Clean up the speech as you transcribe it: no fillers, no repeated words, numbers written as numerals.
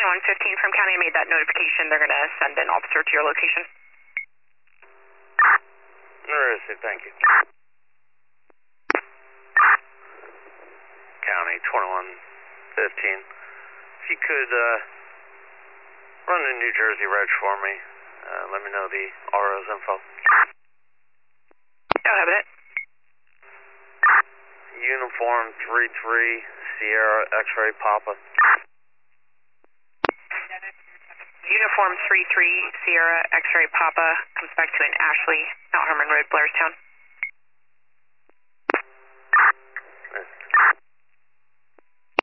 2115 from county. I made that notification. They're going to send an officer to your location. Interesting, thank you. County 2115. If you could run the New Jersey reg for me, let me know the RO's info. I'll have it. Uniform 33 Sierra X-ray Papa. Uniform 33 Sierra X-ray Papa comes back to an Ashley, Mount Herman Road, Blairstown.